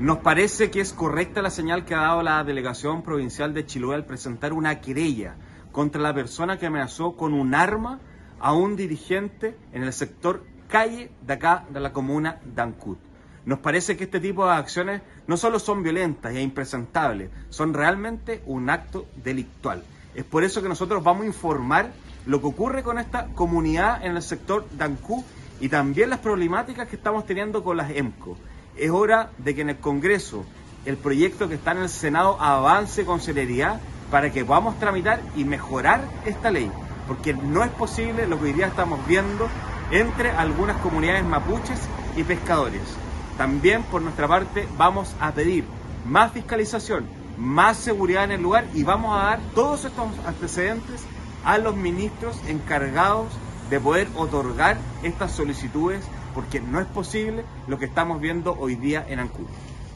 Nos parece que es correcta la señal que ha dado la Delegación Provincial de Chiloé al presentar una querella contra la persona que amenazó con un arma a un dirigente en el sector calle de acá de la comuna de Ancud. Nos parece que este tipo de acciones no solo son violentas e impresentables, son realmente un acto delictual. Es por eso que nosotros vamos a informar lo que ocurre con esta comunidad en el sector de Ancud y también las problemáticas que estamos teniendo con las EMCO. Es hora de que en el Congreso el proyecto que está en el Senado avance con celeridad para que podamos tramitar y mejorar esta ley, porque no es posible lo que hoy día estamos viendo entre algunas comunidades mapuches y pescadores. También por nuestra parte vamos a pedir más fiscalización, más seguridad en el lugar y vamos a dar todos estos antecedentes a los ministros encargados de poder otorgar estas solicitudes, porque no es posible lo que estamos viendo hoy día en Ancud.